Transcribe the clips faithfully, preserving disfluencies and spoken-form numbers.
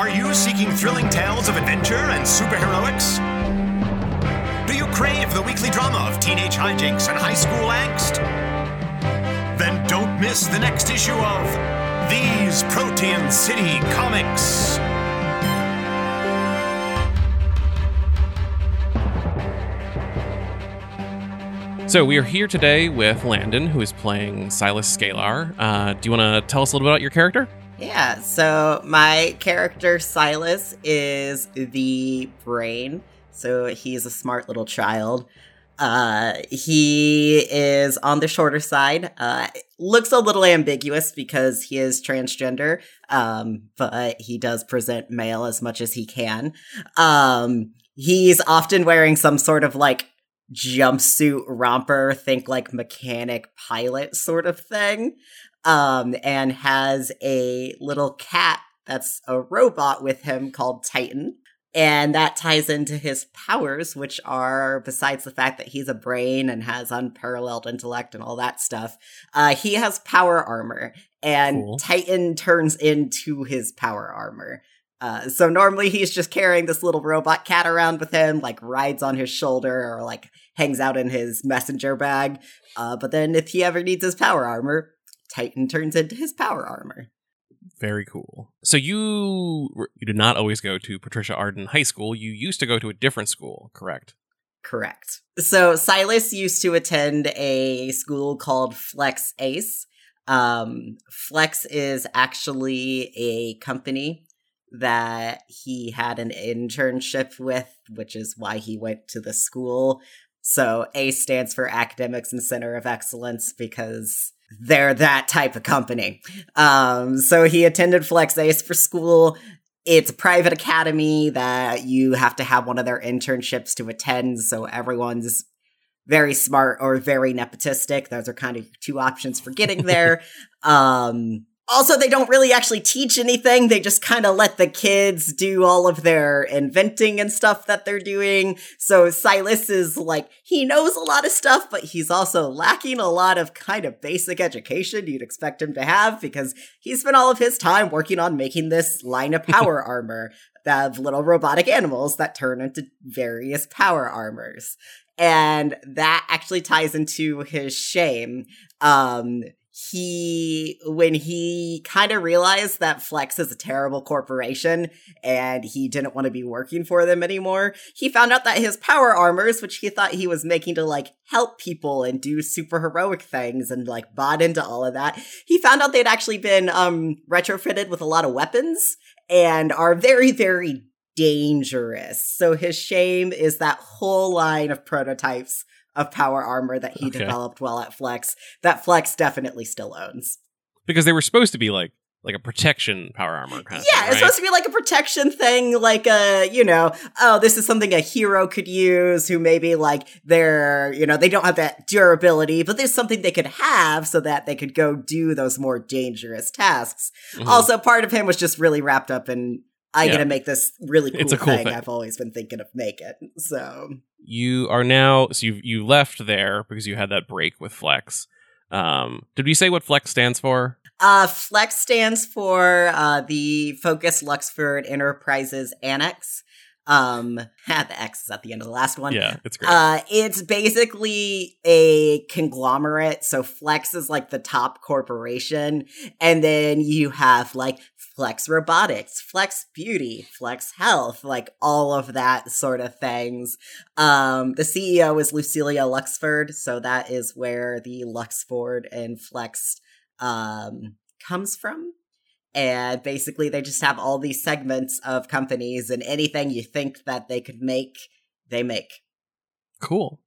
Are you seeking thrilling tales of adventure and superheroics? Do you crave the weekly drama of teenage hijinks and high school angst? Then don't miss the next issue of These Protean City Comics. So we are here today with Landon, who is playing Silas Scalar. Uh, do you want to tell us a little bit about your character? Yeah, so my character Silas is the brain. So he's a smart little child. Uh, he is on the shorter side. Uh, looks a little ambiguous because he is transgender, um, but he does present male as much as he can. Um, he's often wearing some sort of like jumpsuit romper, think like mechanic pilot sort of thing, um, and has a little cat that's a robot with him called Titan. And that ties into his powers, which are, besides the fact that he's a brain and has unparalleled intellect and all that stuff, uh, he has power armor, and cool. Titan turns into his power armor. Uh, so normally he's just carrying this little robot cat around with him, like rides on his shoulder or like hangs out in his messenger bag. Uh, but then if he ever needs his power armor, Titan turns into his power armor. Very cool. So you you did not always go to Patricia Arden High School. You used to go to a different school, correct? Correct. So Silas used to attend a school called Flex Ace. Um, Flex is actually a company that he had an internship with, which is why he went to the school. So A stands for Academics and Center of Excellence because they're that type of company. Um, so he attended Flex Ace for school. It's a private academy that you have to have one of their internships to attend. So everyone's very smart or very nepotistic. Those are kind of two options for getting there. um, Also, they don't really actually teach anything. They just kind of let the kids do all of their inventing and stuff that they're doing. So Silas is like, he knows a lot of stuff, but he's also lacking a lot of kind of basic education you'd expect him to have because he spent all of his time working on making this line of power armor that have little robotic animals that turn into various power armors. And that actually ties into his shame. Um... He, when he kind of realized that Flex is a terrible corporation and he didn't want to be working for them anymore, he found out that his power armors, which he thought he was making to like help people and do super heroic things and like bought into all of that, he found out they'd actually been um, retrofitted with a lot of weapons and are very, very dangerous. So his shame is that whole line of prototypes of power armor that he okay. developed while at Flex, that Flex definitely still owns. Because they were supposed to be like like a protection power armor kind of yeah, thing, it's right? supposed to be like a protection thing, like a, you know, oh, this is something a hero could use who maybe like they're, you know, they don't have that durability, but there's something they could have so that they could go do those more dangerous tasks. Mm-hmm. Also, part of him was just really wrapped up in, I'm yeah. going to make this really cool, it's a cool thing, thing I've always been thinking of making. So you are now, so you you left there because you had that break with Flex. Um, did we say what Flex stands for? Uh, Flex stands for uh, the Focus Luxford Enterprises Annex. Um, the X is at the end of the last one. Yeah, it's great. Uh, it's basically a conglomerate. So Flex is like the top corporation. And then you have like Flex Robotics, Flex Beauty, Flex Health, like all of that sort of things. Um, the C E O is Lucilia Luxford. So that is where the Luxford and Flex um, comes from. And basically, they just have all these segments of companies, and anything you think that they could make, they make. Cool.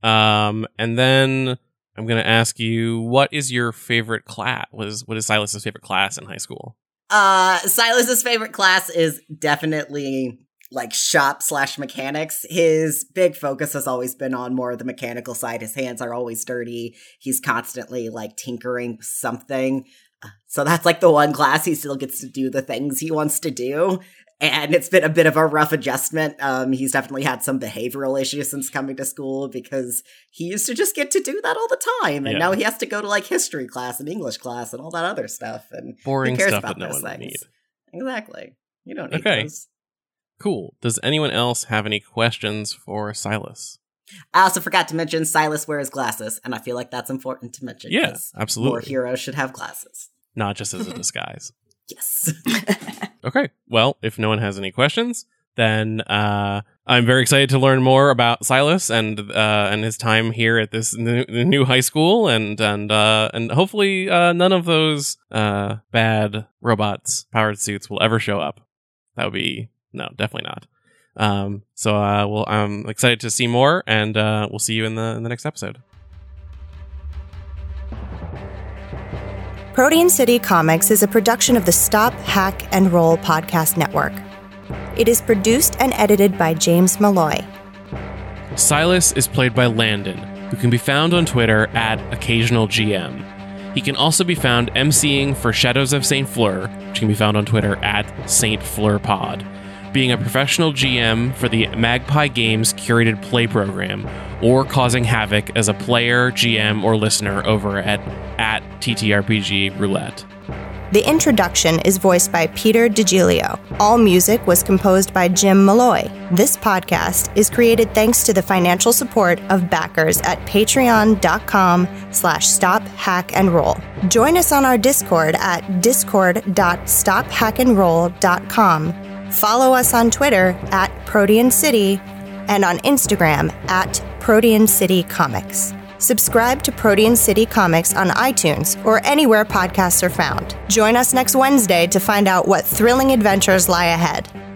Um, and then I'm going to ask you, what is your favorite class? What is what is Silas's favorite class in high school? Uh, Silas's favorite class is definitely like shop slash mechanics. His big focus has always been on more of the mechanical side. His hands are always dirty. He's constantly like tinkering with something. So that's like the one class he still gets to do the things he wants to do. And it's been a bit of a rough adjustment. Um, he's definitely had some behavioral issues since coming to school because he used to just get to do that all the time. And yeah. now he has to go to like history class and English class and all that other stuff. And boring who cares stuff about that no those one things? need. Exactly. You don't need Okay. those. Cool. Does anyone else have any questions for Silas? I also forgot to mention Silas wears glasses, and I feel like that's important to mention. Yeah, 'cause absolutely. More heroes should have glasses. Not just as a disguise. Yes. Okay. Well, if no one has any questions, then uh, I'm very excited to learn more about Silas and uh, and his time here at this new, new high school, and and uh, and hopefully uh, none of those uh, bad robots powered suits will ever show up. That would be no, definitely not. Um, so uh, well, I'm excited to see more, and uh, we'll see you in the in the next episode. Protean City Comics is a production of the Stop, Hack, and Roll podcast network. It is produced and edited by James Malloy. Silas is played by Landon, who can be found on Twitter at OccasionalGM. He can also be found emceeing for Shadows of Saint Fleur, which can be found on Twitter at Saint Fleur Pod, being a professional G M for the Magpie Games curated play program, or causing havoc as a player, G M, or listener over at, at T T R P G Roulette. The introduction is voiced by Peter DiGilio. All music was composed by Jim Malloy. This podcast is created thanks to the financial support of backers at patreon.com slash stop hack and roll. Join us on our Discord at discord dot stop hack and roll dot com. Follow us on Twitter at Protean City and on Instagram at Protean City Comics. Subscribe to Protean City Comics on iTunes or anywhere podcasts are found. Join us next Wednesday to find out what thrilling adventures lie ahead.